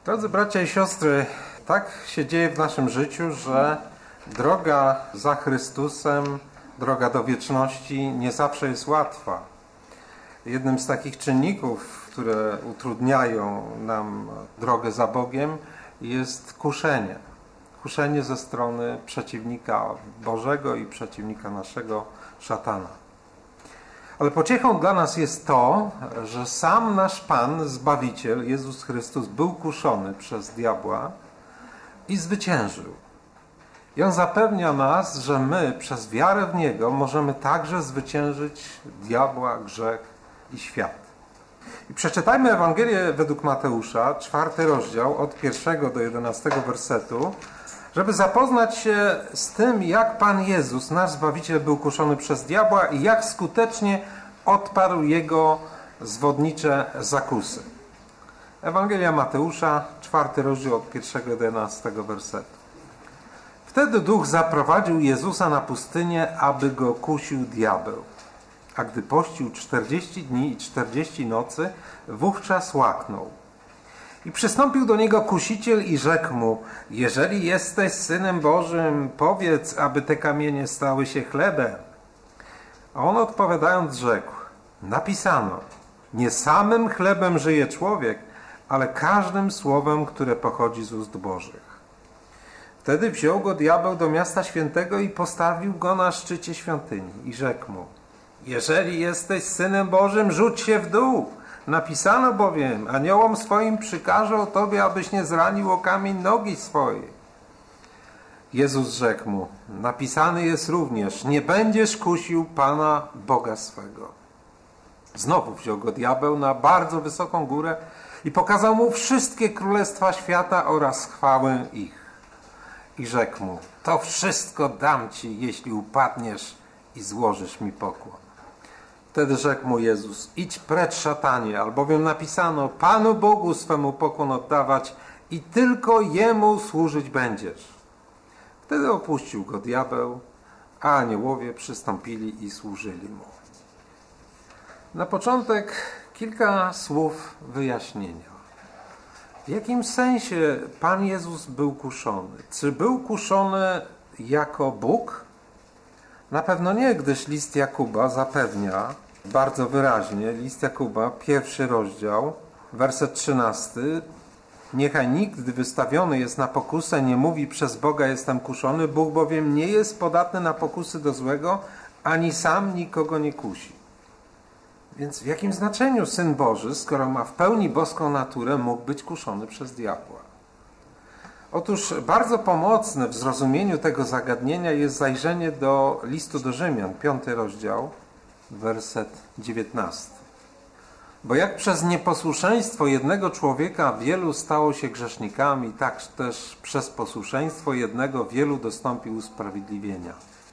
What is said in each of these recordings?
Drodzy bracia i siostry, tak się dzieje w naszym życiu, że droga za Chrystusem, droga do wieczności nie zawsze jest łatwa. Jednym z takich czynników, które utrudniają nam drogę za Bogiem, jest kuszenie. Kuszenie ze strony przeciwnika Bożego i przeciwnika naszego, szatana. Ale pociechą dla nas jest to, że sam nasz Pan, Zbawiciel, Jezus Chrystus, był kuszony przez diabła i zwyciężył. I On zapewnia nas, że my przez wiarę w Niego możemy także zwyciężyć diabła, grzech i świat. I przeczytajmy Ewangelię według Mateusza, 4 rozdział, od 1 do 11 wersetu, żeby zapoznać się z tym, jak Pan Jezus, nasz Zbawiciel, był kuszony przez diabła i jak skutecznie odparł jego zwodnicze zakusy. Ewangelia Mateusza, 4 rozdział, od 1 do 11 wersetu. Wtedy Duch zaprowadził Jezusa na pustynię, aby go kusił diabeł. A gdy pościł 40 dni i 40 nocy, wówczas łaknął. I przystąpił do niego kusiciel i rzekł mu: jeżeli jesteś Synem Bożym, powiedz, aby te kamienie stały się chlebem. A on odpowiadając rzekł: napisano, nie samym chlebem żyje człowiek, ale każdym słowem, które pochodzi z ust Bożych. Wtedy wziął go diabeł do miasta świętego i postawił go na szczycie świątyni i rzekł mu: jeżeli jesteś Synem Bożym, rzuć się w dół. Napisano bowiem, aniołom swoim przykaże o tobie, abyś nie zranił o kamień nogi swojej. Jezus rzekł mu: napisany jest również, nie będziesz kusił Pana Boga swego. Znowu wziął go diabeł na bardzo wysoką górę i pokazał mu wszystkie królestwa świata oraz chwałę ich. I rzekł mu: to wszystko dam ci, jeśli upadniesz i złożysz mi pokłon. Wtedy rzekł mu Jezus: idź precz, szatanie, albowiem napisano, Panu Bogu swemu pokłon oddawać i tylko Jemu służyć będziesz. Wtedy opuścił go diabeł, a aniołowie przystąpili i służyli mu. Na początek kilka słów wyjaśnienia. W jakim sensie Pan Jezus był kuszony? Czy był kuszony jako Bóg? Na pewno nie, gdyż list Jakuba zapewnia bardzo wyraźnie, list Jakuba, 1 rozdział, werset 13. Niechaj nikt, gdy wystawiony jest na pokusę, nie mówi przez Boga jestem kuszony, Bóg bowiem nie jest podatny na pokusy do złego, ani sam nikogo nie kusi. Więc w jakim znaczeniu Syn Boży, skoro ma w pełni boską naturę, mógł być kuszony przez diabła? Otóż bardzo pomocne w zrozumieniu tego zagadnienia jest zajrzenie do listu do Rzymian, 5 rozdział, werset 19. Bo jak przez nieposłuszeństwo jednego człowieka wielu stało się grzesznikami, tak też przez posłuszeństwo jednego wielu dostąpił usprawiedliwienia.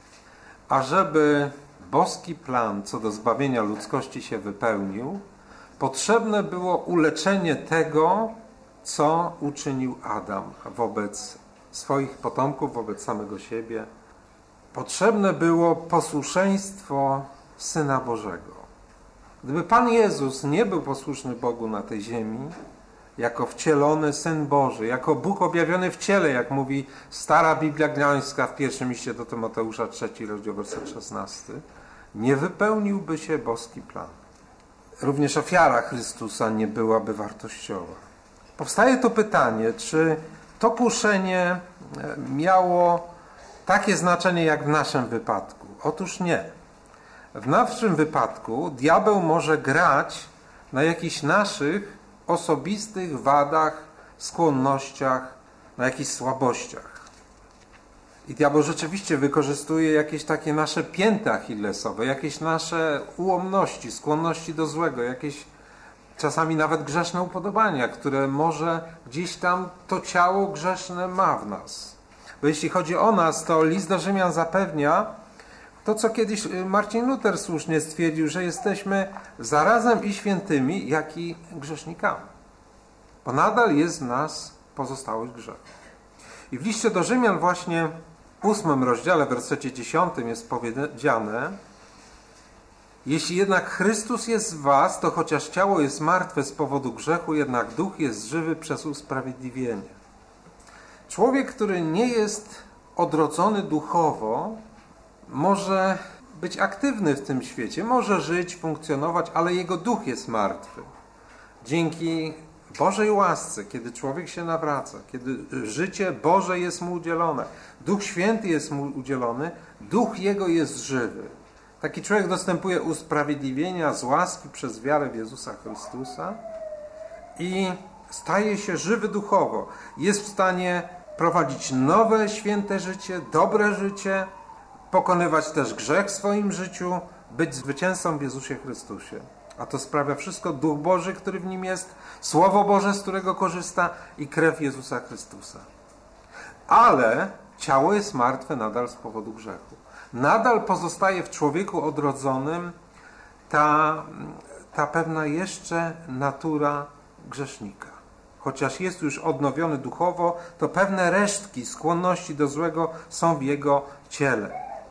Ażeby boski plan co do zbawienia ludzkości się wypełnił, potrzebne było uleczenie tego, co uczynił Adam wobec swoich potomków, wobec samego siebie. Potrzebne było posłuszeństwo Syna Bożego. Gdyby Pan Jezus nie był posłuszny Bogu na tej ziemi, jako wcielony Syn Boży, jako Bóg objawiony w ciele, jak mówi stara Biblia Gdańska w pierwszym liście do Tymoteusza, 3 rozdział, werset 16, nie wypełniłby się boski plan. Również ofiara Chrystusa nie byłaby wartościowa. Powstaje tu pytanie, czy to kuszenie miało takie znaczenie jak w naszym wypadku? Otóż nie. W naszym wypadku diabeł może grać na jakichś naszych osobistych wadach, skłonnościach, na jakichś słabościach. I diabeł rzeczywiście wykorzystuje jakieś takie nasze pięty achillesowe, jakieś nasze ułomności, skłonności do złego, jakieś czasami nawet grzeszne upodobania, które może gdzieś tam to ciało grzeszne ma w nas. Bo jeśli chodzi o nas, to list do Rzymian zapewnia to, co kiedyś Marcin Luther słusznie stwierdził, że jesteśmy zarazem i świętymi, jak i grzesznikami. Bo nadal jest w nas pozostałość grzechu. I w liście do Rzymian właśnie w 8 rozdziale, w wersecie 10 jest powiedziane: Jeśli jednak Chrystus jest w was, to chociaż ciało jest martwe z powodu grzechu, jednak duch jest żywy przez usprawiedliwienie. Człowiek, który nie jest odrodzony duchowo, może być aktywny w tym świecie, może żyć, funkcjonować, ale jego duch jest martwy. Dzięki Bożej łasce, kiedy człowiek się nawraca, kiedy życie Boże jest mu udzielone, Duch Święty jest mu udzielony, duch jego jest żywy. Taki człowiek dostępuje usprawiedliwienia z łaski przez wiarę w Jezusa Chrystusa i staje się żywy duchowo. Jest w stanie prowadzić nowe, święte życie, dobre życie, pokonywać też grzech w swoim życiu, być zwycięzcą w Jezusie Chrystusie. A to sprawia wszystko Duch Boży, który w nim jest, Słowo Boże, z którego korzysta i krew Jezusa Chrystusa. Ale ciało jest martwe nadal z powodu grzechu. Nadal pozostaje w człowieku odrodzonym ta pewna jeszcze natura grzesznika. Chociaż jest już odnowiony duchowo, to pewne resztki skłonności do złego są w jego ciele.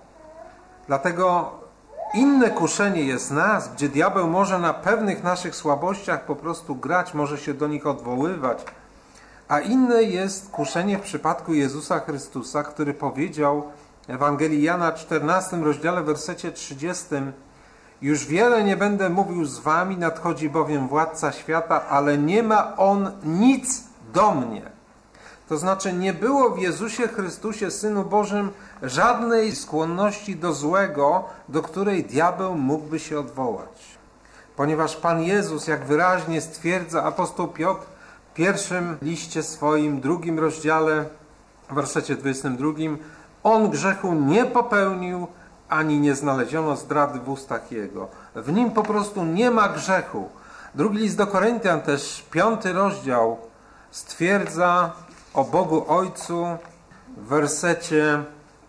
Dlatego inne kuszenie jest nas, gdzie diabeł może na pewnych naszych słabościach po prostu grać, może się do nich odwoływać, a inne jest kuszenie w przypadku Jezusa Chrystusa, który powiedział w Ewangelii Jana 14 rozdziale wersecie 30: już wiele nie będę mówił z wami, nadchodzi bowiem władca świata, ale nie ma on nic do mnie. To znaczy nie było w Jezusie Chrystusie, Synu Bożym, żadnej skłonności do złego, do której diabeł mógłby się odwołać. Ponieważ Pan Jezus, jak wyraźnie stwierdza apostoł Piotr w pierwszym liście swoim, 2 rozdziale, w wersecie 22, on grzechu nie popełnił, ani nie znaleziono zdrady w ustach jego. W nim po prostu nie ma grzechu. Drugi list do Koryntian, też 5 rozdział, stwierdza o Bogu Ojcu w wersecie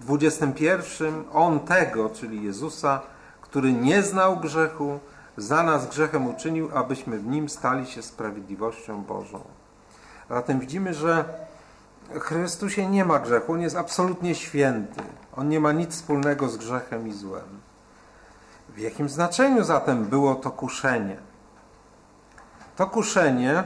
21, on tego, czyli Jezusa, który nie znał grzechu, za nas grzechem uczynił, abyśmy w nim stali się sprawiedliwością Bożą. Zatem widzimy, że w Chrystusie nie ma grzechu, on jest absolutnie święty. On nie ma nic wspólnego z grzechem i złem. W jakim znaczeniu zatem było to kuszenie? To kuszenie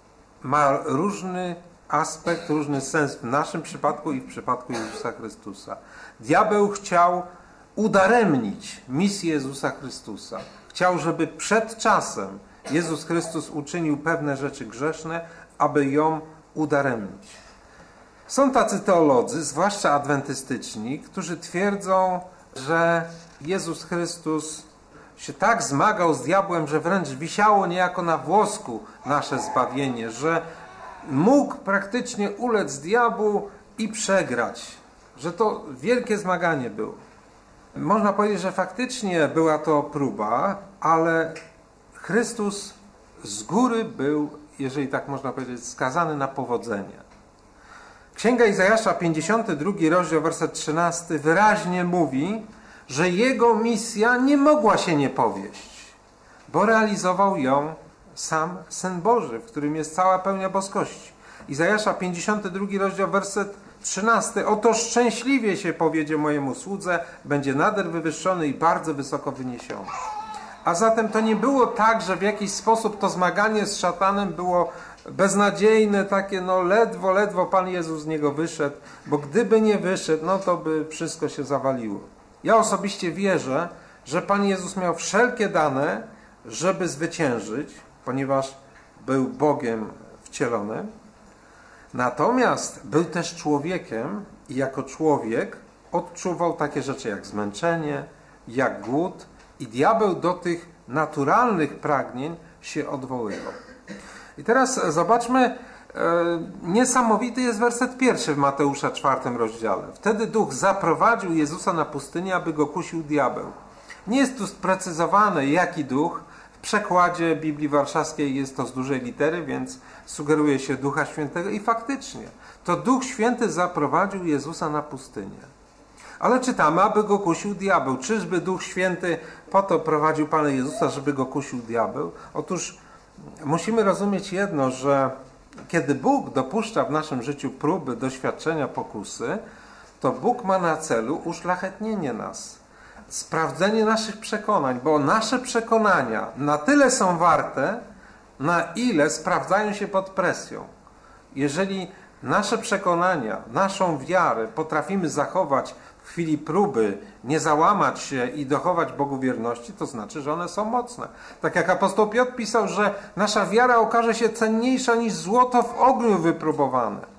ma różny aspekt, różny sens w naszym przypadku i w przypadku Jezusa Chrystusa. Diabeł chciał udaremnić misję Jezusa Chrystusa. Chciał, żeby przed czasem Jezus Chrystus uczynił pewne rzeczy grzeszne, aby ją udaremnić. Są tacy teolodzy, zwłaszcza adwentystyczni, którzy twierdzą, że Jezus Chrystus się tak zmagał z diabłem, że wręcz wisiało niejako na włosku nasze zbawienie, że mógł praktycznie ulec diabłu i przegrać, że to wielkie zmaganie było. Można powiedzieć, że faktycznie była to próba, ale Chrystus z góry był, jeżeli tak można powiedzieć, skazany na powodzenie. Księga Izajasza, 52 rozdział, werset 13 wyraźnie mówi, że jego misja nie mogła się nie powieść, bo realizował ją sam Syn Boży, w którym jest cała pełnia boskości. Izajasza, 52 rozdział, werset 13. Oto szczęśliwie się powiedzie mojemu słudze, będzie nader wywyższony i bardzo wysoko wyniesiony. A zatem to nie było tak, że w jakiś sposób to zmaganie z szatanem było beznadziejne, takie ledwo Pan Jezus z niego wyszedł, bo gdyby nie wyszedł, to by wszystko się zawaliło. Ja osobiście wierzę, że Pan Jezus miał wszelkie dane, żeby zwyciężyć, ponieważ był Bogiem wcielonym. Natomiast był też człowiekiem i jako człowiek odczuwał takie rzeczy jak zmęczenie, jak głód i diabeł do tych naturalnych pragnień się odwoływał. I teraz zobaczmy, niesamowity jest werset 1 w Mateusza 4 rozdziale. Wtedy Duch zaprowadził Jezusa na pustynię, aby go kusił diabeł. Nie jest tu sprecyzowane, jaki duch. W przekładzie Biblii Warszawskiej jest to z dużej litery, więc sugeruje się Ducha Świętego i faktycznie to Duch Święty zaprowadził Jezusa na pustynię. Ale czytamy, aby go kusił diabeł. Czyżby Duch Święty po to prowadził Pana Jezusa, żeby go kusił diabeł? Otóż musimy rozumieć jedno, że kiedy Bóg dopuszcza w naszym życiu próby, doświadczenia, pokusy, to Bóg ma na celu uszlachetnienie nas. sprawdzenie naszych przekonań, bo nasze przekonania na tyle są warte, na ile sprawdzają się pod presją. Jeżeli nasze przekonania, naszą wiarę potrafimy zachować w chwili próby, nie załamać się i dochować Bogu wierności, to znaczy, że one są mocne. Tak jak apostoł Piotr pisał, że nasza wiara okaże się cenniejsza niż złoto w ogniu wypróbowane.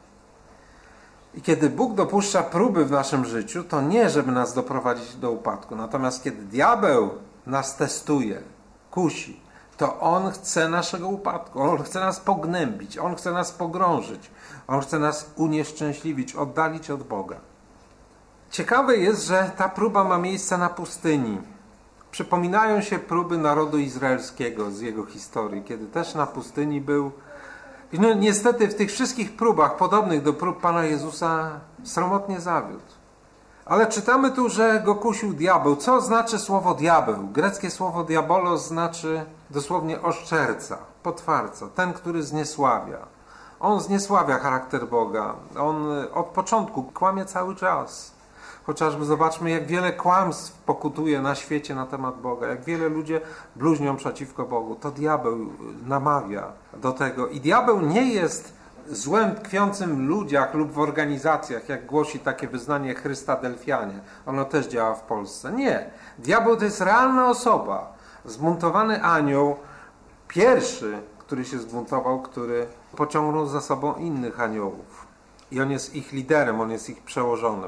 I kiedy Bóg dopuszcza próby w naszym życiu, to nie, żeby nas doprowadzić do upadku. Natomiast kiedy diabeł nas testuje, kusi, to on chce naszego upadku. On chce nas pognębić, on chce nas pogrążyć, on chce nas unieszczęśliwić, oddalić od Boga. Ciekawe jest, że ta próba ma miejsce na pustyni. Przypominają się próby narodu izraelskiego z jego historii, kiedy też na pustyni był. I no, niestety w tych wszystkich próbach, podobnych do prób Pana Jezusa, sromotnie zawiódł. Ale czytamy tu, że go kusił diabeł. Co znaczy słowo diabeł? Greckie słowo diabolos znaczy dosłownie oszczerca, potwarca, ten, który zniesławia. On zniesławia charakter Boga. On od początku kłamie cały czas. Chociażby zobaczmy, jak wiele kłamstw pokutuje na świecie na temat Boga, jak wiele ludzie bluźnią przeciwko Bogu. To diabeł namawia do tego. I diabeł nie jest złem tkwiącym w ludziach lub w organizacjach, jak głosi takie wyznanie Chrysta Delfianie. Ono też działa w Polsce. Nie. Diabeł to jest realna osoba. Zbuntowany anioł, pierwszy, który się zbuntował, który pociągnął za sobą innych aniołów. I on jest ich liderem, on jest ich przełożonym.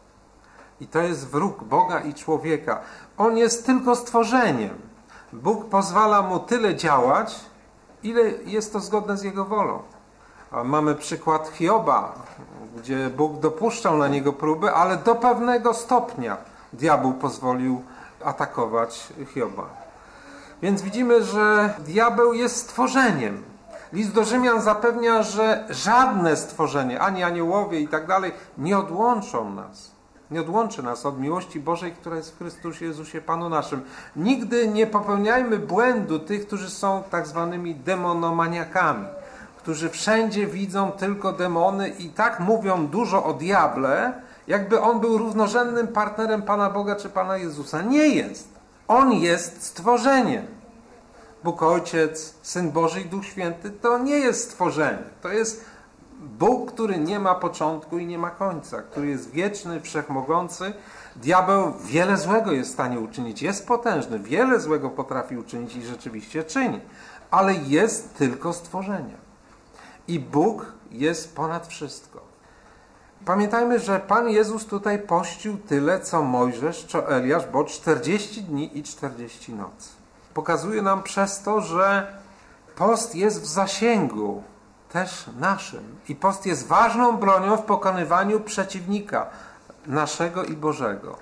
I to jest wróg Boga i człowieka. On jest tylko stworzeniem. Bóg pozwala mu tyle działać, ile jest to zgodne z jego wolą. A mamy przykład Hioba, gdzie Bóg dopuszczał na niego próby, ale do pewnego stopnia diabeł pozwolił atakować Hioba. Więc widzimy, że diabeł jest stworzeniem. List do Rzymian zapewnia, że żadne stworzenie, ani aniołowie i tak dalej, nie odłączą nas. Nie odłączy nas od miłości Bożej, która jest w Chrystusie Jezusie Panu naszym. Nigdy nie popełniajmy błędu tych, którzy są tak zwanymi demonomaniakami, którzy wszędzie widzą tylko demony i tak mówią dużo o diable, jakby on był równorzędnym partnerem Pana Boga czy Pana Jezusa. Nie jest. On jest stworzeniem. Bóg Ojciec, Syn Boży i Duch Święty to nie jest stworzenie. To jest Bóg, który nie ma początku i nie ma końca, który jest wieczny, wszechmogący. Diabeł wiele złego jest w stanie uczynić, jest potężny, wiele złego potrafi uczynić i rzeczywiście czyni, ale jest tylko stworzeniem. I Bóg jest ponad wszystko. Pamiętajmy, że Pan Jezus tutaj pościł tyle, co Mojżesz czy Eliasz, bo 40 dni i 40 nocy. Pokazuje nam przez to, że post jest w zasięgu też naszym. I post jest ważną bronią w pokonywaniu przeciwnika naszego i Bożego.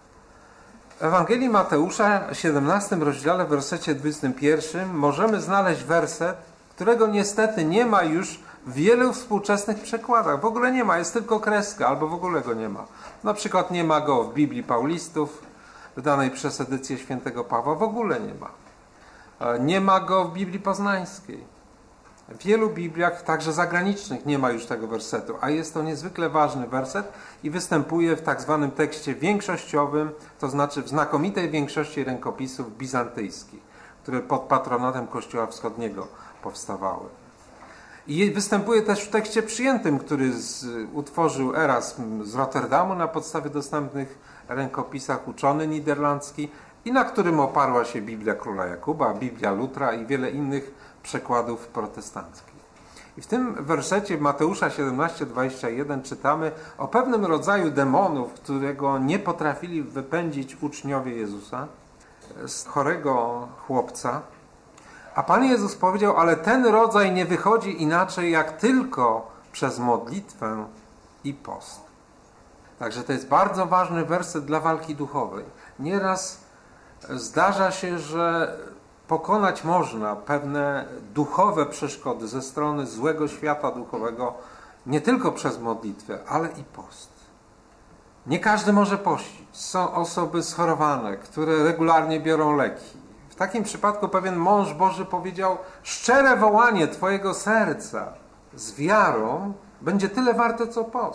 W Ewangelii Mateusza, 17 rozdziale, w wersecie 21 możemy znaleźć werset, którego niestety nie ma już w wielu współczesnych przekładach. W ogóle nie ma, jest tylko kreska, albo w ogóle go nie ma. Na przykład nie ma go w Biblii Paulistów, wydanej przez edycję świętego Pawła, w ogóle nie ma. Nie ma go w Biblii Poznańskiej. W wielu Bibliach, także zagranicznych, nie ma już tego wersetu, a jest to niezwykle ważny werset i występuje w tak zwanym tekście większościowym, to znaczy w znakomitej większości rękopisów bizantyjskich, które pod patronatem Kościoła Wschodniego powstawały. I występuje też w tekście przyjętym, który utworzył Erasm z Rotterdamu na podstawie dostępnych rękopisach, uczony niderlandzki, i na którym oparła się Biblia Króla Jakuba, Biblia Lutra i wiele innych przekładów protestanckich. I w tym wersecie Mateusza 17:21 czytamy o pewnym rodzaju demonów, którego nie potrafili wypędzić uczniowie Jezusa z chorego chłopca. A Pan Jezus powiedział, ale ten rodzaj nie wychodzi inaczej jak tylko przez modlitwę i post. Także to jest bardzo ważny werset dla walki duchowej. Nieraz zdarza się, że pokonać można pewne duchowe przeszkody ze strony złego świata duchowego nie tylko przez modlitwę, ale i post. Nie każdy może pościć. Są osoby schorowane, które regularnie biorą leki. W takim przypadku pewien mąż Boży powiedział, szczere wołanie Twojego serca z wiarą będzie tyle warte co post.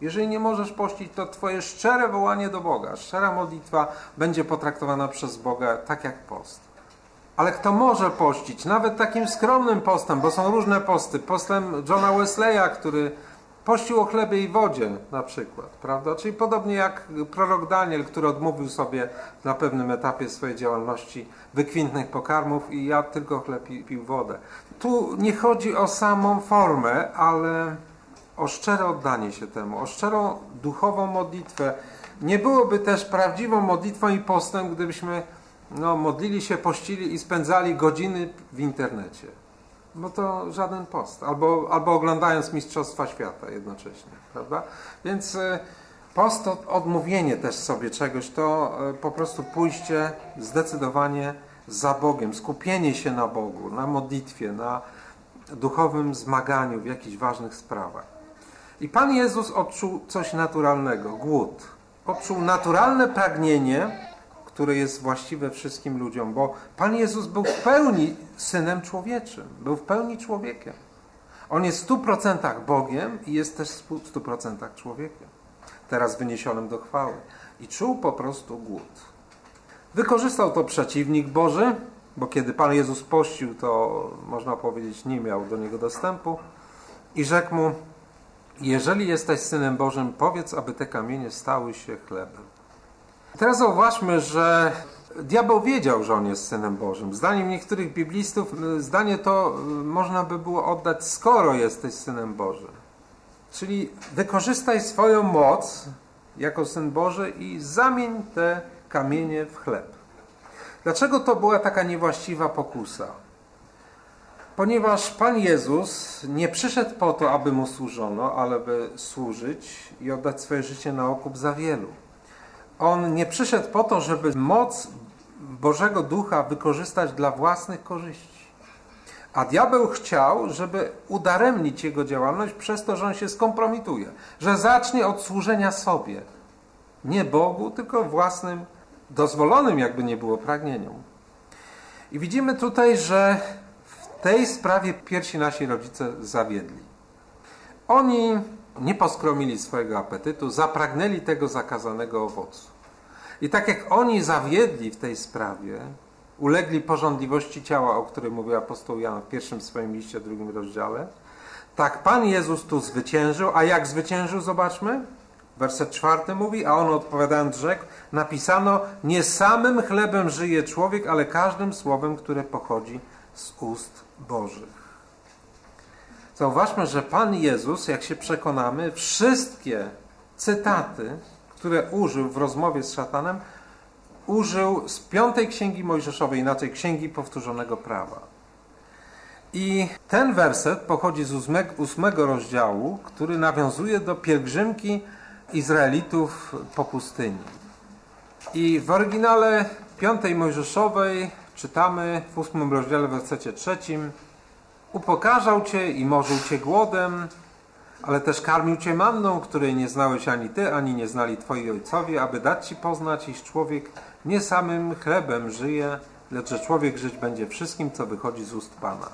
Jeżeli nie możesz pościć, to twoje szczere wołanie do Boga, szczera modlitwa będzie potraktowana przez Boga tak jak post. Ale kto może pościć, nawet takim skromnym postem, bo są różne posty, postem Johna Wesleya, który pościł o chlebie i wodzie na przykład, prawda? Czyli podobnie jak prorok Daniel, który odmówił sobie na pewnym etapie swojej działalności wykwintnych pokarmów i jadł tylko chleb i pił wodę. Tu nie chodzi o samą formę, ale o szczere oddanie się temu, o szczerą duchową modlitwę. Nie byłoby też prawdziwą modlitwą i postem, gdybyśmy modlili się, pościli i spędzali godziny w internecie. Bo to żaden post. Albo oglądając Mistrzostwa Świata jednocześnie, prawda? Więc post to odmówienie też sobie czegoś, to po prostu pójście zdecydowanie za Bogiem, skupienie się na Bogu, na modlitwie, na duchowym zmaganiu w jakichś ważnych sprawach. I Pan Jezus odczuł coś naturalnego, głód. Odczuł naturalne pragnienie, które jest właściwe wszystkim ludziom, bo Pan Jezus był w pełni Synem Człowieczym, był w pełni człowiekiem. On jest w 100% Bogiem i jest też w 100% człowiekiem, teraz wyniesionym do chwały. I czuł po prostu głód. Wykorzystał to przeciwnik Boży, bo kiedy Pan Jezus pościł, to można powiedzieć, nie miał do Niego dostępu i rzekł mu: jeżeli jesteś Synem Bożym, powiedz, aby te kamienie stały się chlebem. Teraz zauważmy, że diabeł wiedział, że on jest Synem Bożym. Zdaniem niektórych biblistów zdanie to można by było oddać: skoro jesteś Synem Bożym. Czyli wykorzystaj swoją moc jako Syn Boży i zamień te kamienie w chleb. Dlaczego to była taka niewłaściwa pokusa? Ponieważ Pan Jezus nie przyszedł po to, aby Mu służono, ale by służyć i oddać swoje życie na okup za wielu. On nie przyszedł po to, żeby moc Bożego Ducha wykorzystać dla własnych korzyści. A diabeł chciał, żeby udaremnić jego działalność przez to, że on się skompromituje. Że zacznie od służenia sobie. Nie Bogu, tylko własnym, dozwolonym jakby nie było, pragnieniom. I widzimy tutaj, że w tej sprawie pierwsi nasi rodzice zawiedli. Oni nie poskromili swojego apetytu, zapragnęli tego zakazanego owocu. I tak jak oni zawiedli w tej sprawie, ulegli pożądliwości ciała, o której mówił apostoł Jan w pierwszym swoim liście, 2 rozdziale, tak Pan Jezus tu zwyciężył. A jak zwyciężył? Zobaczmy. Werset 4 mówi: a on odpowiadając rzekł: napisano, nie samym chlebem żyje człowiek, ale każdym słowem, które pochodzi z ust Bożych. Zauważmy, że Pan Jezus, jak się przekonamy, wszystkie cytaty, które użył w rozmowie z szatanem, użył z 5 Księgi Mojżeszowej, inaczej Księgi Powtórzonego Prawa. I ten werset pochodzi z 8 rozdziału, który nawiązuje do pielgrzymki Izraelitów po pustyni. I w oryginale 5 Mojżeszowej czytamy w 8 rozdziale, w wersecie 3: upokarzał cię i morzył cię głodem, ale też karmił cię manną, której nie znałeś ani ty, ani nie znali twoi ojcowie, aby dać ci poznać, iż człowiek nie samym chlebem żyje, lecz że człowiek żyć będzie wszystkim, co wychodzi z ust Pana.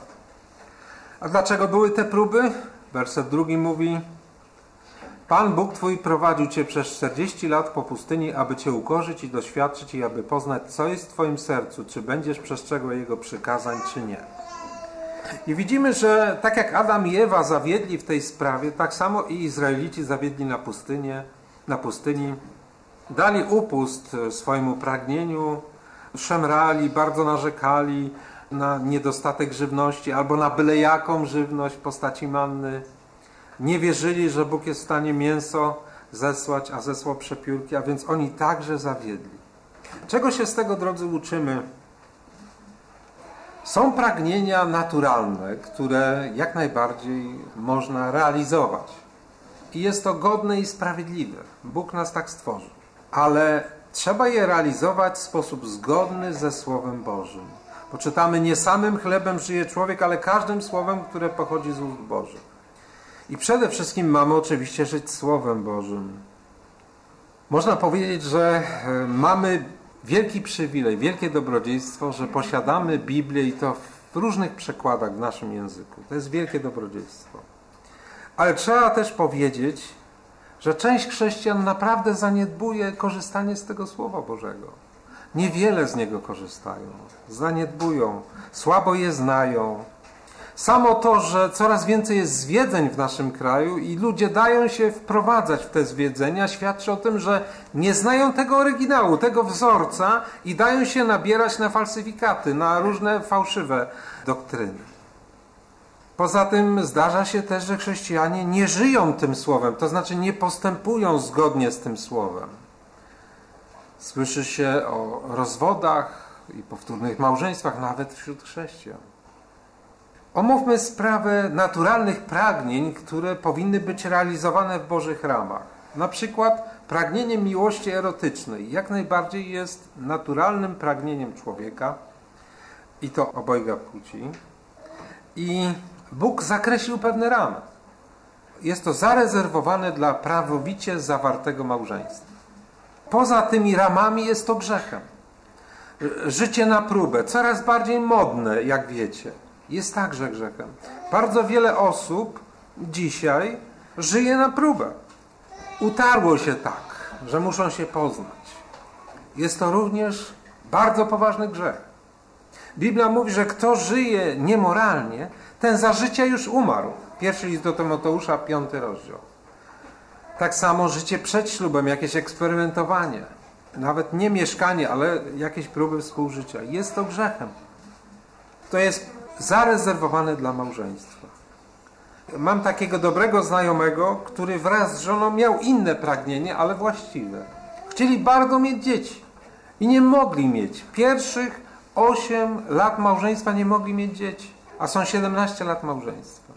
A dlaczego były te próby? Werset 2 mówi: Pan Bóg twój prowadził cię przez 40 lat po pustyni, aby cię ukorzyć i doświadczyć i aby poznać, co jest w twoim sercu, czy będziesz przestrzegał Jego przykazań, czy nie. I widzimy, że tak jak Adam i Ewa zawiedli w tej sprawie, tak samo i Izraelici zawiedli na pustyni. Dali upust swojemu pragnieniu, szemrali, bardzo narzekali na niedostatek żywności albo na byle jaką żywność w postaci manny. Nie wierzyli, że Bóg jest w stanie mięso zesłać, a zesłał przepiórki, a więc oni także zawiedli. Czego się z tego, drodzy, uczymy? Są pragnienia naturalne, które jak najbardziej można realizować. I jest to godne i sprawiedliwe. Bóg nas tak stworzył. Ale trzeba je realizować w sposób zgodny ze Słowem Bożym. Bo czytamy, nie samym chlebem żyje człowiek, ale każdym słowem, które pochodzi z ust Bożych. I przede wszystkim mamy oczywiście żyć Słowem Bożym. Można powiedzieć, że mamy wielki przywilej, wielkie dobrodziejstwo, że posiadamy Biblię i to w różnych przekładach w naszym języku. To jest wielkie dobrodziejstwo. Ale trzeba też powiedzieć, że część chrześcijan naprawdę zaniedbuje korzystanie z tego Słowa Bożego. Niewiele z niego korzystają, zaniedbują, słabo je znają. Samo to, że coraz więcej jest zwiedzeń w naszym kraju i ludzie dają się wprowadzać w te zwiedzenia, świadczy o tym, że nie znają tego oryginału, tego wzorca i dają się nabierać na falsyfikaty, na różne fałszywe doktryny. Poza tym zdarza się też, że chrześcijanie nie żyją tym słowem, to znaczy nie postępują zgodnie z tym słowem. Słyszy się o rozwodach i powtórnych małżeństwach nawet wśród chrześcijan. Omówmy sprawę naturalnych pragnień, które powinny być realizowane w Bożych ramach. Na przykład pragnienie miłości erotycznej jak najbardziej jest naturalnym pragnieniem człowieka i to obojga płci. I Bóg zakreślił pewne ramy. Jest to zarezerwowane dla prawowicie zawartego małżeństwa. Poza tymi ramami jest to grzechem. Życie na próbę, coraz bardziej modne, jak wiecie, jest także grzechem. Bardzo wiele osób dzisiaj żyje na próbę. Utarło się tak, że muszą się poznać. Jest to również bardzo poważny grzech. Biblia mówi, że kto żyje niemoralnie, ten za życia już umarł. Pierwszy list do Tymoteusza, 5 rozdział. Tak samo życie przed ślubem, jakieś eksperymentowanie. Nawet nie mieszkanie, ale jakieś próby współżycia. Jest to grzechem. To jest zarezerwowane dla małżeństwa. Mam takiego dobrego znajomego, który wraz z żoną miał inne pragnienie, ale właściwe. Chcieli bardzo mieć dzieci i nie mogli mieć. Pierwszych 8 lat małżeństwa nie mogli mieć dzieci, a są 17 lat małżeństwa.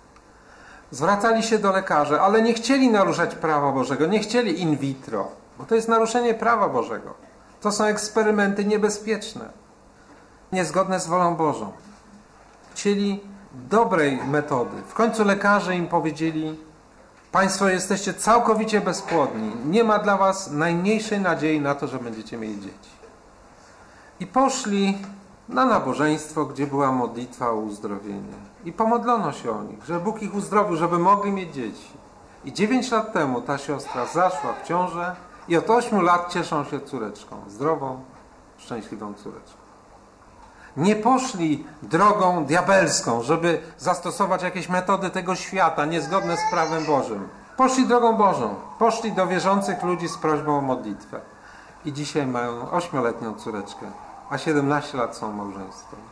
Zwracali się do lekarzy, ale nie chcieli naruszać prawa Bożego, nie chcieli in vitro, bo to jest naruszenie prawa Bożego. To są eksperymenty niebezpieczne, niezgodne z wolą Bożą. Chcieli dobrej metody. W końcu lekarze im powiedzieli: Państwo jesteście całkowicie bezpłodni. Nie ma dla was najmniejszej nadziei na to, że będziecie mieli dzieci. I poszli na nabożeństwo, gdzie była modlitwa o uzdrowienie. I pomodlono się o nich, że Bóg ich uzdrowił, żeby mogli mieć dzieci. I 9 lat temu ta siostra zaszła w ciążę i od 8 lat cieszą się córeczką. Zdrową, szczęśliwą córeczką. Nie poszli drogą diabelską, żeby zastosować jakieś metody tego świata niezgodne z prawem Bożym. Poszli drogą Bożą. Poszli do wierzących ludzi z prośbą o modlitwę. I dzisiaj mają 8-letnią córeczkę, a 17 lat są małżeństwem.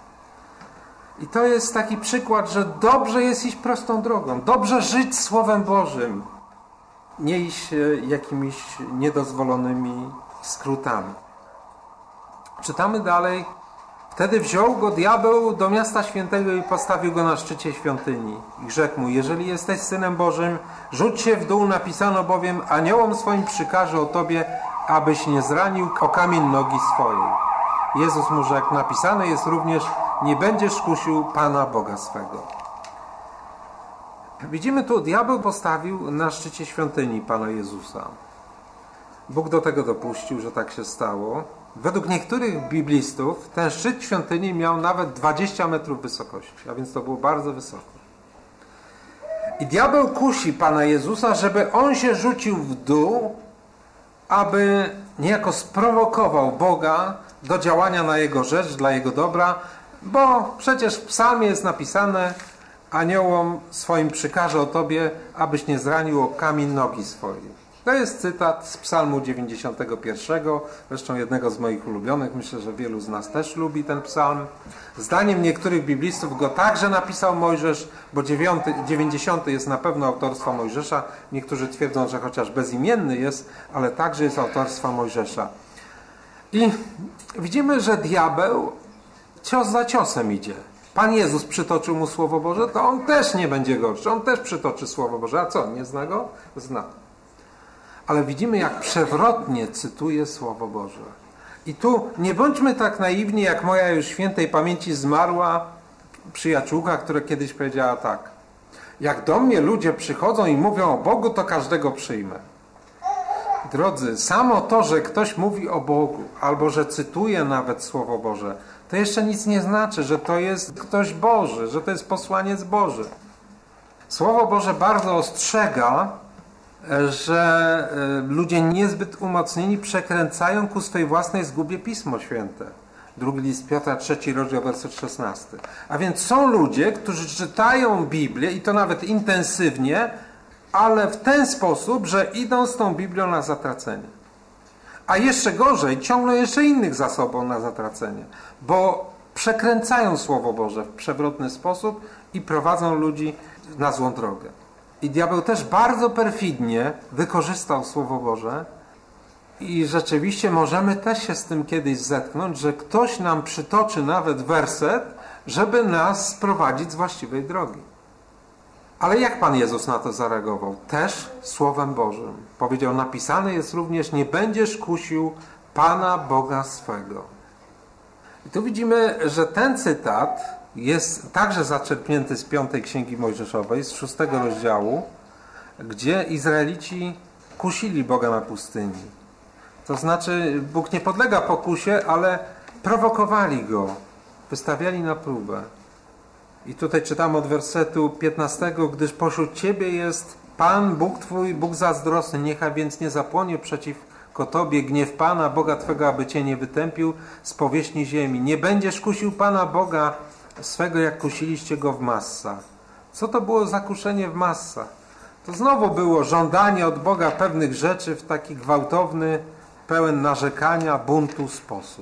I to jest taki przykład, że dobrze jest iść prostą drogą. Dobrze żyć Słowem Bożym. Nie iść jakimiś niedozwolonymi skrótami. Czytamy dalej. Wtedy wziął go diabeł do miasta świętego i postawił go na szczycie świątyni. I rzekł mu: jeżeli jesteś Synem Bożym, rzuć się w dół, napisano bowiem: aniołom swoim przykaże o tobie, abyś nie zranił o kamień nogi swojej. Jezus mu rzekł: napisane jest również: nie będziesz kusił Pana Boga swego. Widzimy tu, diabeł postawił na szczycie świątyni Pana Jezusa. Bóg do tego dopuścił, że tak się stało. Według niektórych biblistów ten szczyt świątyni miał nawet 20 metrów wysokości, a więc to było bardzo wysoko. I diabeł kusi Pana Jezusa, żeby On się rzucił w dół, aby niejako sprowokował Boga do działania na Jego rzecz, dla Jego dobra, bo przecież w psalmie jest napisane: aniołom swoim przykaże o tobie, abyś nie zranił o kamień nogi swojej. To jest cytat z psalmu 91, zresztą jednego z moich ulubionych. Myślę, że wielu z nas też lubi ten psalm. Zdaniem niektórych biblistów go także napisał Mojżesz, bo 90 jest na pewno autorstwa Mojżesza. Niektórzy twierdzą, że chociaż bezimienny jest, ale także jest autorstwa Mojżesza. I widzimy, że diabeł cios za ciosem idzie. Pan Jezus przytoczył mu Słowo Boże, to on też nie będzie gorszy. On też przytoczy Słowo Boże. A co, nie zna go? Zna. Ale widzimy, jak przewrotnie cytuje Słowo Boże. I tu nie bądźmy tak naiwni, jak moja już świętej pamięci zmarła przyjaciółka, która kiedyś powiedziała tak: jak do mnie ludzie przychodzą i mówią o Bogu, to każdego przyjmę. Drodzy, samo to, że ktoś mówi o Bogu, albo że cytuje nawet Słowo Boże, to jeszcze nic nie znaczy, że to jest ktoś Boży, że to jest posłaniec Boży. Słowo Boże bardzo ostrzega że ludzie niezbyt umocnieni przekręcają ku swej własnej zgubie Pismo Święte. Drugi list Piotra, 3 rozdział, werset 16. A więc są ludzie, którzy czytają Biblię i to nawet intensywnie, ale w ten sposób, że idą z tą Biblią na zatracenie. A jeszcze gorzej, ciągną jeszcze innych za sobą na zatracenie, bo przekręcają Słowo Boże w przewrotny sposób i prowadzą ludzi na złą drogę. I diabeł też bardzo perfidnie wykorzystał Słowo Boże i rzeczywiście możemy też się z tym kiedyś zetknąć, że ktoś nam przytoczy nawet werset, żeby nas sprowadzić z właściwej drogi. Ale jak Pan Jezus na to zareagował? Też Słowem Bożym. Powiedział, napisane jest również, nie będziesz kusił Pana Boga swego. I tu widzimy, że ten cytat jest także zaczerpnięty z 5 Księgi Mojżeszowej, z 6 rozdziału, gdzie Izraelici kusili Boga na pustyni. To znaczy, Bóg nie podlega pokusie, ale prowokowali Go, wystawiali na próbę. I tutaj czytamy od wersetu 15, gdyż pośród Ciebie jest Pan, Bóg Twój, Bóg zazdrosny, niechaj więc nie zapłonie przeciwko Tobie gniew Pana, Boga Twego, aby Cię nie wytępił z powierzchni ziemi. Nie będziesz kusił Pana Boga swego, jak kusiliście Go w Massach. Co to było za kuszenie w Massach? To znowu było żądanie od Boga pewnych rzeczy w taki gwałtowny, pełen narzekania, buntu sposób.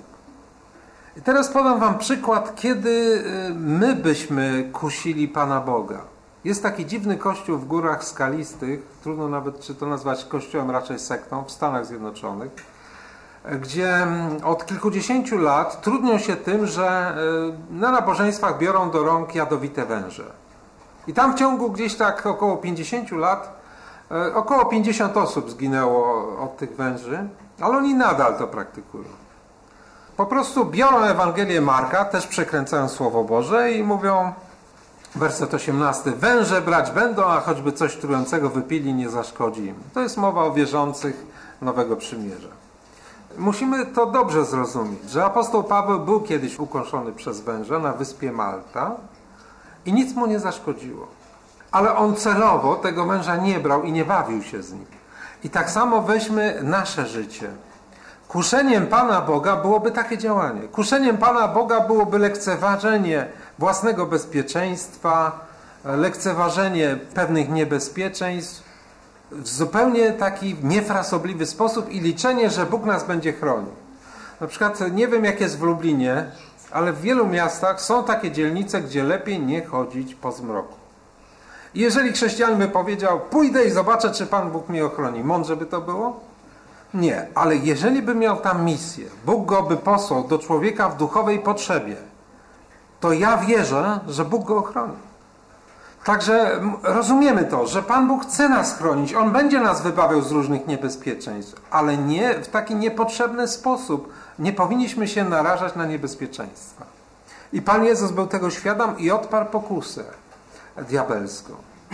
I teraz podam Wam przykład, kiedy my byśmy kusili Pana Boga. Jest taki dziwny kościół w górach skalistych, trudno nawet czy to nazwać kościołem, raczej sektą, w Stanach Zjednoczonych, gdzie od kilkudziesięciu lat trudnią się tym, że na nabożeństwach biorą do rąk jadowite węże. I tam w ciągu gdzieś tak około 50 lat około 50 osób zginęło od tych węży, ale oni nadal to praktykują. Po prostu biorą Ewangelię Marka, też przekręcają Słowo Boże i mówią, werset 18, węże brać będą, a choćby coś trującego wypili, nie zaszkodzi im. To jest mowa o wierzących Nowego Przymierza. Musimy to dobrze zrozumieć, że apostoł Paweł był kiedyś ukąszony przez węża na wyspie Malta i nic mu nie zaszkodziło. Ale on celowo tego węża nie brał i nie bawił się z nim. I tak samo weźmy nasze życie. Kuszeniem Pana Boga byłoby takie działanie. Kuszeniem Pana Boga byłoby lekceważenie własnego bezpieczeństwa, lekceważenie pewnych niebezpieczeństw w zupełnie taki niefrasobliwy sposób i liczenie, że Bóg nas będzie chronił. Na przykład nie wiem jak jest w Lublinie, ale w wielu miastach są takie dzielnice, gdzie lepiej nie chodzić po zmroku. I jeżeli chrześcijanin by powiedział, pójdę i zobaczę, czy Pan Bóg mnie ochroni, mądrze by to było? Nie, ale jeżeli by miał tam misję, Bóg go by posłał do człowieka w duchowej potrzebie, to ja wierzę, że Bóg go ochroni. Także rozumiemy to, że Pan Bóg chce nas chronić, On będzie nas wybawiał z różnych niebezpieczeństw, ale nie w taki niepotrzebny sposób. Nie powinniśmy się narażać na niebezpieczeństwa. I Pan Jezus był tego świadom i odparł pokusę diabelską.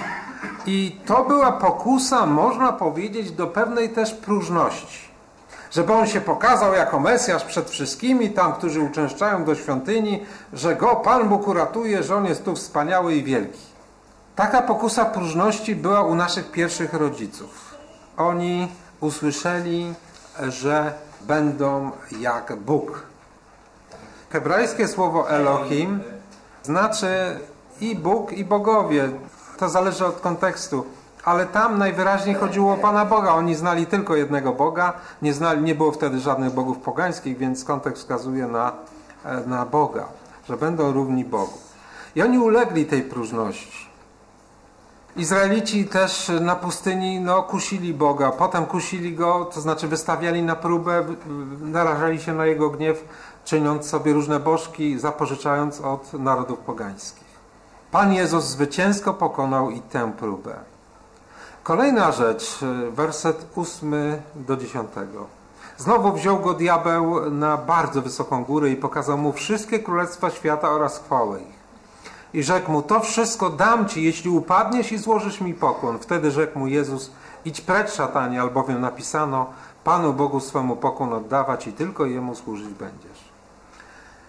I to była pokusa, można powiedzieć, do pewnej też próżności. Żeby on się pokazał jako Mesjasz przed wszystkimi, tam, którzy uczęszczają do świątyni, że go Pan Bóg uratuje, że on jest tu wspaniały i wielki. Taka pokusa próżności była u naszych pierwszych rodziców. Oni usłyszeli, że będą jak Bóg. Hebrajskie słowo Elohim znaczy i Bóg, i bogowie. To zależy od kontekstu. Ale tam najwyraźniej chodziło o Pana Boga. Oni znali tylko jednego Boga. Nie było wtedy żadnych bogów pogańskich, więc kontekst wskazuje na Boga. Że będą równi Bogu. I oni ulegli tej próżności. Izraelici też na pustyni kusili Boga. Potem kusili Go, to znaczy wystawiali na próbę, narażali się na Jego gniew, czyniąc sobie różne bożki, zapożyczając od narodów pogańskich. Pan Jezus zwycięsko pokonał i tę próbę. Kolejna rzecz, werset 8 do 10. Znowu wziął go diabeł na bardzo wysoką górę i pokazał mu wszystkie królestwa świata oraz chwałę ich. I rzekł mu, to wszystko dam ci, jeśli upadniesz i złożysz mi pokłon. Wtedy rzekł mu Jezus, idź precz, szatanie, albowiem napisano, Panu Bogu swemu pokłon oddawać i tylko Jemu służyć będziesz.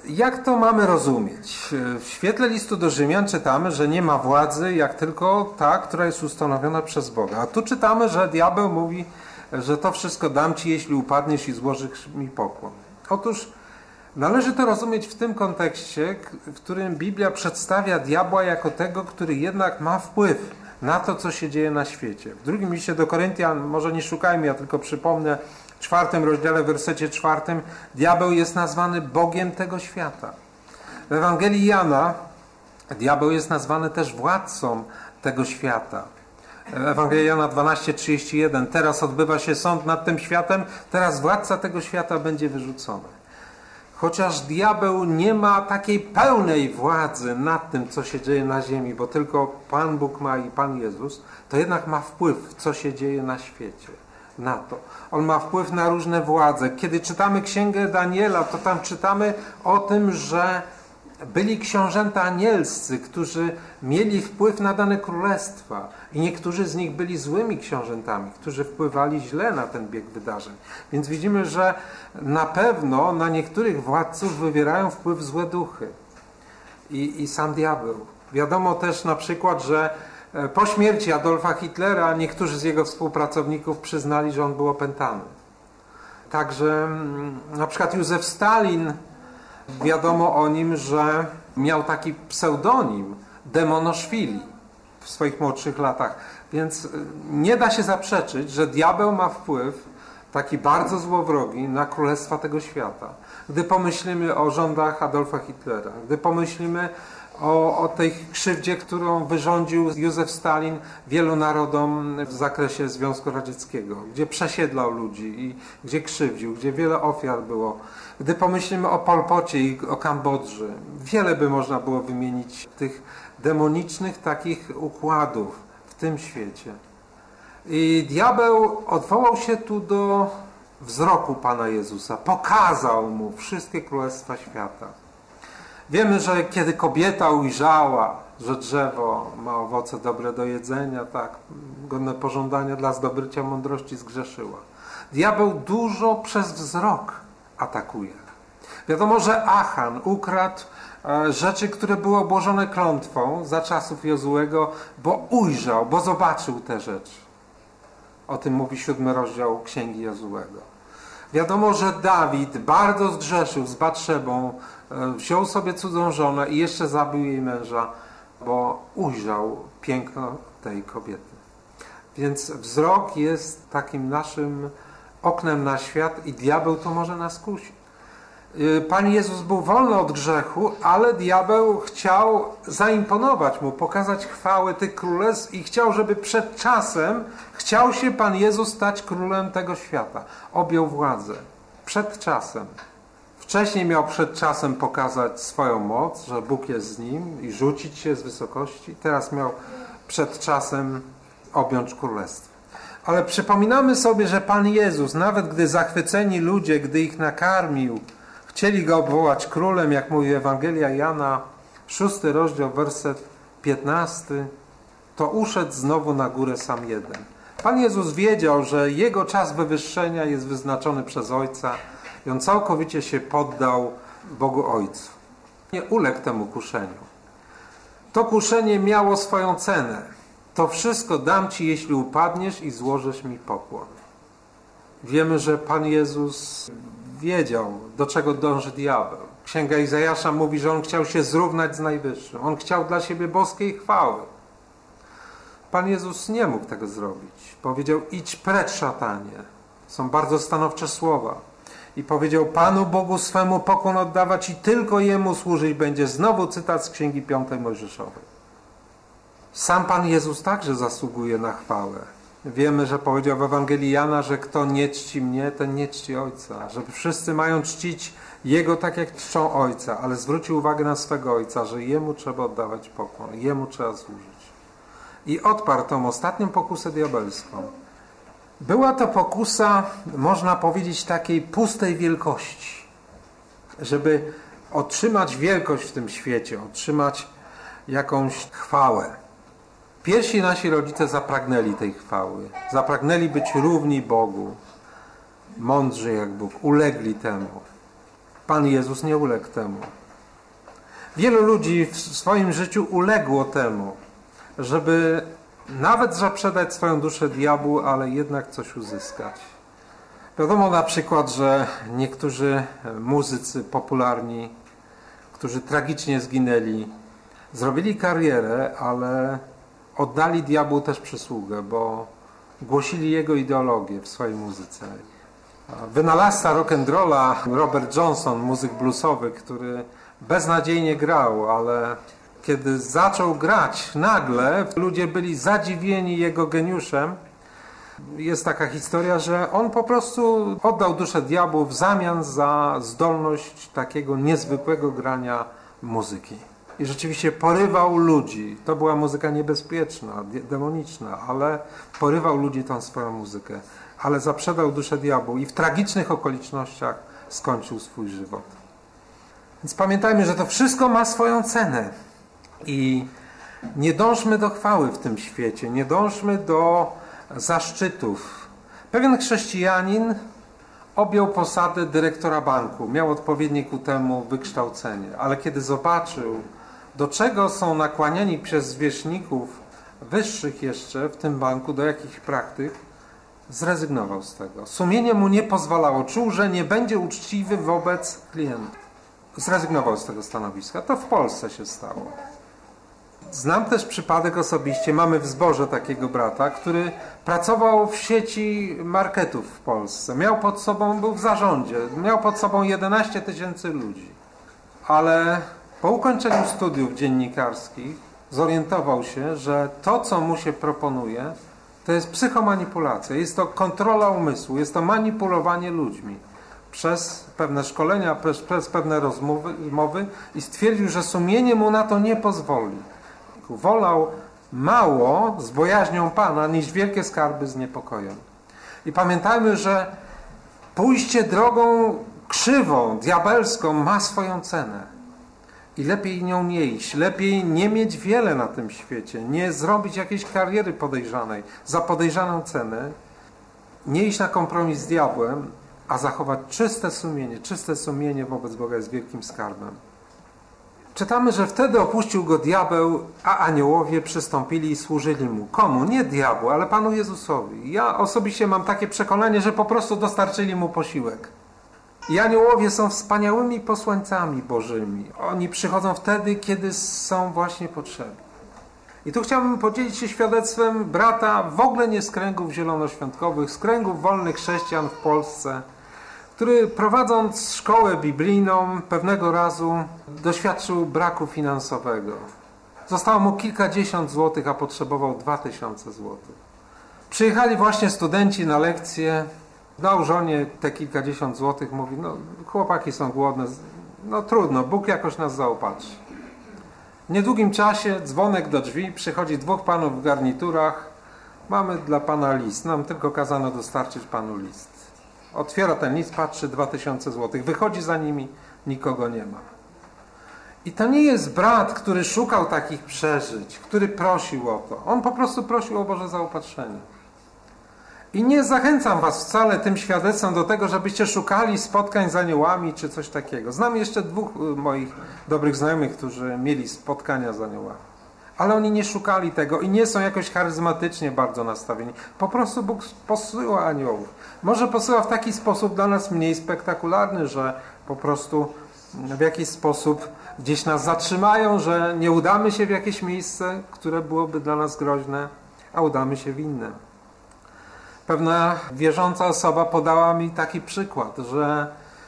Jak to mamy rozumieć? W świetle listu do Rzymian czytamy, że nie ma władzy jak tylko ta, która jest ustanowiona przez Boga. A tu czytamy, że diabeł mówi, że to wszystko dam Ci, jeśli upadniesz i złożysz mi pokłon. Otóż należy to rozumieć w tym kontekście, w którym Biblia przedstawia diabła jako tego, który jednak ma wpływ na to, co się dzieje na świecie. W drugim liście do Koryntian, może nie szukajmy, ja tylko przypomnę, w 4 rozdziale, w wersecie 4, diabeł jest nazwany Bogiem tego świata. W Ewangelii Jana diabeł jest nazwany też władcą tego świata. Ewangelia Jana 12:31. Teraz odbywa się sąd nad tym światem, teraz władca tego świata będzie wyrzucony. Chociaż diabeł nie ma takiej pełnej władzy nad tym, co się dzieje na ziemi, bo tylko Pan Bóg ma i Pan Jezus, to jednak ma wpływ, co się dzieje na świecie. Na to. On ma wpływ na różne władze. Kiedy czytamy Księgę Daniela, to tam czytamy o tym, że byli książęta anielscy, którzy mieli wpływ na dane królestwa i niektórzy z nich byli złymi książętami, którzy wpływali źle na ten bieg wydarzeń. Więc widzimy, że na pewno na niektórych władców wywierają wpływ złe duchy i sam diabeł. Wiadomo też na przykład, że po śmierci Adolfa Hitlera niektórzy z jego współpracowników przyznali, że on był opętany. Także na przykład Józef Stalin, wiadomo o nim, że miał taki pseudonim Demonoszwili w swoich młodszych latach. Więc nie da się zaprzeczyć, że diabeł ma wpływ taki bardzo złowrogi na królestwa tego świata. Gdy pomyślimy o rządach Adolfa Hitlera, gdy pomyślimy o tej krzywdzie, którą wyrządził Józef Stalin wielu narodom w zakresie Związku Radzieckiego, gdzie przesiedlał ludzi i gdzie krzywdził, gdzie wiele ofiar było. Gdy pomyślimy o Pol Pocie i o Kambodży, wiele by można było wymienić tych demonicznych takich układów w tym świecie. I diabeł odwołał się tu do wzroku Pana Jezusa, pokazał mu wszystkie królestwa świata. Wiemy, że kiedy kobieta ujrzała, że drzewo ma owoce dobre do jedzenia, tak, godne pożądania dla zdobycia mądrości, zgrzeszyła. Diabeł dużo przez wzrok atakuje. Wiadomo, że Achan ukradł rzeczy, które były obłożone klątwą za czasów Jozuego, bo ujrzał, bo zobaczył te rzeczy. O tym mówi 7 rozdział Księgi Jozuego. Wiadomo, że Dawid bardzo zgrzeszył z Batszebą, wziął sobie cudzą żonę i jeszcze zabił jej męża, bo ujrzał piękno tej kobiety. Więc wzrok jest takim naszym oknem na świat i diabeł to może nas kusić. Pan Jezus był wolny od grzechu, ale diabeł chciał zaimponować mu, pokazać chwałę tych królestw i chciał, żeby przed czasem chciał się Pan Jezus stać królem tego świata. Objął władzę. Przed czasem. Wcześniej miał przed czasem pokazać swoją moc, że Bóg jest z nim i rzucić się z wysokości. Teraz miał przed czasem objąć królestwo. Ale przypominamy sobie, że Pan Jezus, nawet gdy zachwyceni ludzie, gdy ich nakarmił, chcieli go obwołać królem, jak mówi Ewangelia Jana, 6 rozdział, werset 15, to uszedł znowu na górę sam jeden. Pan Jezus wiedział, że jego czas wywyższenia jest wyznaczony przez Ojca i on całkowicie się poddał Bogu Ojcu. Nie uległ temu kuszeniu. To kuszenie miało swoją cenę. To wszystko dam Ci, jeśli upadniesz i złożysz mi pokłon. Wiemy, że Pan Jezus wiedział, do czego dąży diabeł. Księga Izajasza mówi, że on chciał się zrównać z Najwyższym. On chciał dla siebie boskiej chwały. Pan Jezus nie mógł tego zrobić. Powiedział, idź precz, szatanie. Są bardzo stanowcze słowa. I powiedział, Panu Bogu swemu pokłon oddawać i tylko Jemu służyć będzie. Znowu cytat z Księgi 5 Mojżeszowej. Sam Pan Jezus także zasługuje na chwałę. Wiemy, że powiedział w Ewangelii Jana, że kto nie czci mnie, ten nie czci Ojca. Że wszyscy mają czcić Jego tak, jak czczą Ojca. Ale zwrócił uwagę na swego Ojca, że Jemu trzeba oddawać pokłon. Jemu trzeba służyć. I odparł tą ostatnią pokusę diabelską. Była to pokusa, można powiedzieć, takiej pustej wielkości. Żeby otrzymać wielkość w tym świecie, otrzymać jakąś chwałę. Pierwsi nasi rodzice zapragnęli tej chwały. Zapragnęli być równi Bogu. Mądrzy jak Bóg. Ulegli temu. Pan Jezus nie uległ temu. Wielu ludzi w swoim życiu uległo temu, żeby nawet zaprzedać swoją duszę diabłu, ale jednak coś uzyskać. Wiadomo na przykład, że niektórzy muzycy popularni, którzy tragicznie zginęli, zrobili karierę, ale oddali diabłu też przysługę, bo głosili jego ideologię w swojej muzyce. Wynalazca rock'n'rolla Robert Johnson, muzyk bluesowy, który beznadziejnie grał, ale kiedy zaczął grać nagle, ludzie byli zadziwieni jego geniuszem. Jest taka historia, że on po prostu oddał duszę diabłu w zamian za zdolność takiego niezwykłego grania muzyki. I rzeczywiście porywał ludzi. To była muzyka niebezpieczna, demoniczna, ale porywał ludzi tą swoją muzykę. Ale zaprzedał duszę diabłu i w tragicznych okolicznościach skończył swój żywot. Więc pamiętajmy, że to wszystko ma swoją cenę. I nie dążmy do chwały w tym świecie, nie dążmy do zaszczytów. Pewien chrześcijanin objął posadę dyrektora banku, miał odpowiednie ku temu wykształcenie, ale kiedy zobaczył, do czego są nakłaniani przez zwierzchników wyższych jeszcze w tym banku, do jakich praktyk, zrezygnował z tego. Sumienie mu nie pozwalało, czuł, że nie będzie uczciwy wobec klientów. Zrezygnował z tego stanowiska. To w Polsce się stało. Znam też przypadek osobiście, mamy w zborze takiego brata, który pracował w sieci marketów w Polsce. Miał pod sobą, był w zarządzie, miał pod sobą 11 000 ludzi. Ale po ukończeniu studiów dziennikarskich zorientował się, że to, co mu się proponuje, to jest psychomanipulacja, jest to kontrola umysłu, jest to manipulowanie ludźmi przez pewne szkolenia, przez pewne rozmowy i stwierdził, że sumienie mu na to nie pozwoli. Wolał mało z bojaźnią Pana niż wielkie skarby z niepokojem. I pamiętajmy, że pójście drogą krzywą, diabelską ma swoją cenę. I lepiej nią nie iść, lepiej nie mieć wiele na tym świecie, nie zrobić jakiejś kariery podejrzanej za podejrzaną cenę, nie iść na kompromis z diabłem, a zachować czyste sumienie. Czyste sumienie wobec Boga jest wielkim skarbem. Czytamy, że wtedy opuścił go diabeł, a aniołowie przystąpili i służyli mu. Komu? Nie diabłu, ale Panu Jezusowi. Ja osobiście mam takie przekonanie, że po prostu dostarczyli mu posiłek. I aniołowie są wspaniałymi posłańcami Bożymi. Oni przychodzą wtedy, kiedy są właśnie potrzebni. I tu chciałbym podzielić się świadectwem brata w ogóle nie z kręgów zielonoświątkowych, z kręgów wolnych chrześcijan w Polsce, który prowadząc szkołę biblijną pewnego razu doświadczył braku finansowego. Zostało mu kilkadziesiąt złotych, a potrzebował 2000 złotych. Przyjechali właśnie studenci na lekcję, dał żonie te kilkadziesiąt złotych, mówi, no chłopaki są głodne, no trudno, Bóg jakoś nas zaopatrzy. W niedługim czasie dzwonek do drzwi, przychodzi dwóch panów w garniturach, mamy dla pana list, nam tylko kazano dostarczyć panu list. Otwiera ten list, patrzy, 2000 złotych, wychodzi za nimi, nikogo nie ma. I to nie jest brat, który szukał takich przeżyć, który prosił o to. On po prostu prosił o Boże zaopatrzenie. I nie zachęcam was wcale tym świadectwem do tego, żebyście szukali spotkań z aniołami czy coś takiego. Znam jeszcze dwóch moich dobrych znajomych, którzy mieli spotkania z aniołami. Ale oni nie szukali tego i nie są jakoś charyzmatycznie bardzo nastawieni. Po prostu Bóg posyła aniołów. Może posyła w taki sposób dla nas mniej spektakularny, że po prostu w jakiś sposób gdzieś nas zatrzymają, że nie udamy się w jakieś miejsce, które byłoby dla nas groźne, a udamy się w inne. Pewna wierząca osoba podała mi taki przykład, że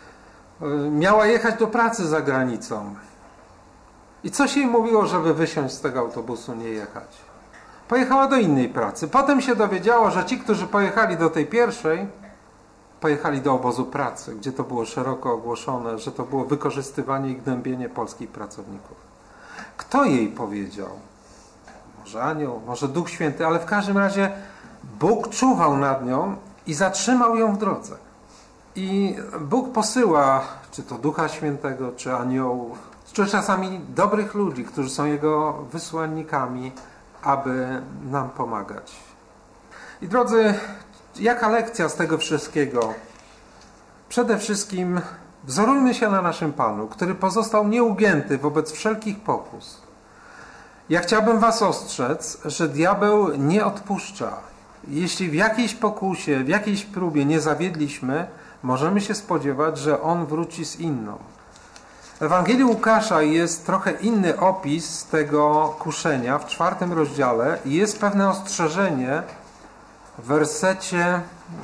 miała jechać do pracy za granicą. I coś jej mówiło, żeby wysiąść z tego autobusu, nie jechać. Pojechała do innej pracy. Potem się dowiedziała, że ci, którzy pojechali do tej pierwszej, pojechali do obozu pracy, gdzie to było szeroko ogłoszone, że to było wykorzystywanie i gnębienie polskich pracowników. Kto jej powiedział? Może anioł, może Duch Święty, ale w każdym razie Bóg czuwał nad nią i zatrzymał ją w drodze. I Bóg posyła, czy to Ducha Świętego, czy aniołów, czy czasami dobrych ludzi, którzy są Jego wysłannikami, aby nam pomagać. I drodzy, jaka lekcja z tego wszystkiego? Przede wszystkim Wzorujmy się na naszym Panu, który pozostał nieugięty wobec wszelkich pokus. Ja chciałbym was ostrzec, że diabeł nie odpuszcza. Jeśli w jakiejś pokusie, w jakiejś próbie nie zawiedliśmy, możemy się spodziewać, że on wróci z inną. W Ewangelii Łukasza jest trochę inny opis tego kuszenia w 4 rozdziale i jest pewne ostrzeżenie w wersecie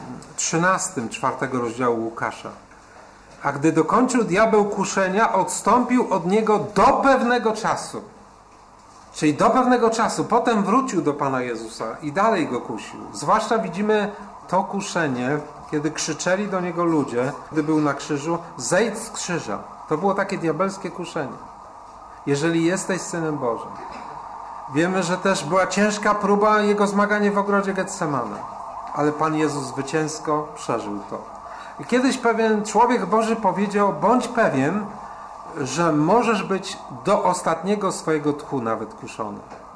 13 4 rozdziału Łukasza. A gdy dokończył diabeł kuszenia, odstąpił od niego do pewnego czasu. Czyli do pewnego czasu. Potem wrócił do Pana Jezusa i dalej go kusił. Zwłaszcza widzimy to kuszenie, kiedy krzyczeli do niego ludzie, gdy był na krzyżu: zejdź z krzyża. To było takie diabelskie kuszenie. Jeżeli jesteś Synem Bożym. Wiemy, że też była ciężka próba jego zmagania w ogrodzie Getsemane. Ale Pan Jezus zwycięsko przeżył to. I kiedyś pewien człowiek Boży powiedział: bądź pewien, że możesz być do ostatniego swojego tchu nawet kuszony.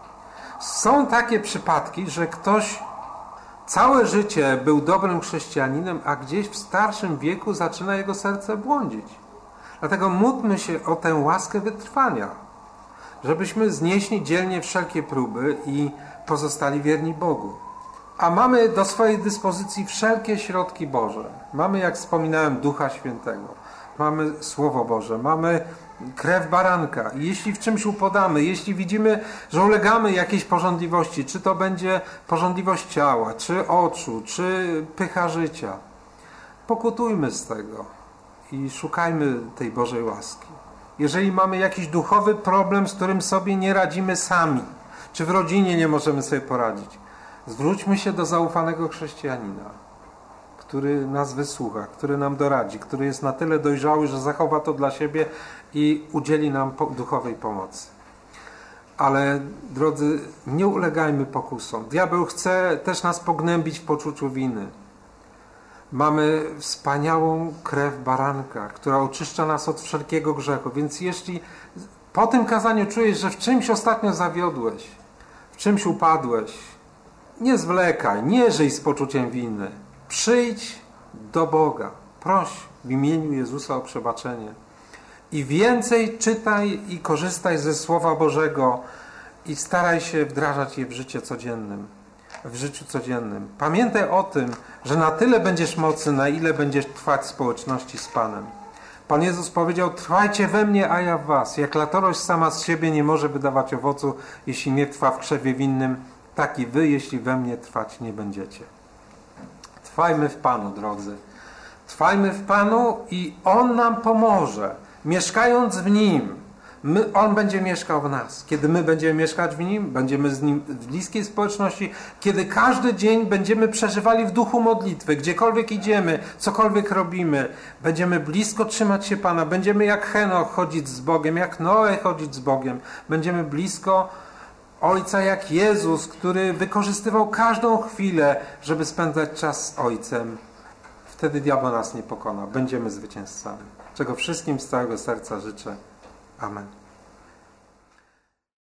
Są takie przypadki, że ktoś całe życie był dobrym chrześcijaninem, a gdzieś w starszym wieku zaczyna jego serce błądzić. Dlatego módlmy się o tę łaskę wytrwania, żebyśmy znieśli dzielnie wszelkie próby i pozostali wierni Bogu. A mamy do swojej dyspozycji wszelkie środki Boże. Mamy, jak wspominałem, Ducha Świętego. Mamy Słowo Boże, mamy krew baranka. I jeśli w czymś upodamy, jeśli widzimy, że ulegamy jakiejś pożądliwości, czy to będzie pożądliwość ciała, czy oczu, czy pycha życia, pokutujmy z tego i szukajmy tej Bożej łaski. Jeżeli mamy jakiś duchowy problem, z którym sobie nie radzimy sami, czy w rodzinie nie możemy sobie poradzić, zwróćmy się do zaufanego chrześcijanina, który nas wysłucha, który nam doradzi, który jest na tyle dojrzały, że zachowa to dla siebie i udzieli nam duchowej pomocy. Ale, drodzy, nie ulegajmy pokusom. Diabeł chce też nas pognębić w poczuciu winy. Mamy wspaniałą krew baranka, która oczyszcza nas od wszelkiego grzechu. Więc jeśli po tym kazaniu czujesz, że w czymś ostatnio zawiodłeś, w czymś upadłeś, nie zwlekaj, nie żyj z poczuciem winy. Przyjdź do Boga. Proś w imieniu Jezusa o przebaczenie. I więcej czytaj i korzystaj ze Słowa Bożego i staraj się wdrażać je w życiu codziennym. Pamiętaj o tym, że na tyle będziesz mocny, na ile będziesz trwać w społeczności z Panem. Pan Jezus powiedział: trwajcie we mnie, a ja w was. Jak latorość sama z siebie nie może wydawać owocu, jeśli nie trwa w krzewie winnym, tak i wy, jeśli we mnie trwać nie będziecie. Trwajmy w Panu, drodzy. Trwajmy w Panu i On nam pomoże. Mieszkając w Nim, On będzie mieszkał w nas. Kiedy my będziemy mieszkać w Nim, będziemy z Nim w bliskiej społeczności, kiedy każdy dzień będziemy przeżywali w duchu modlitwy, gdziekolwiek idziemy, cokolwiek robimy, będziemy blisko trzymać się Pana, będziemy jak Henoch chodzić z Bogiem, jak Noe chodzić z Bogiem, będziemy blisko Ojca jak Jezus, który wykorzystywał każdą chwilę, żeby spędzać czas z Ojcem. Wtedy diabeł nas nie pokona. Będziemy zwycięzcami. Czego wszystkim z całego serca życzę. Amen.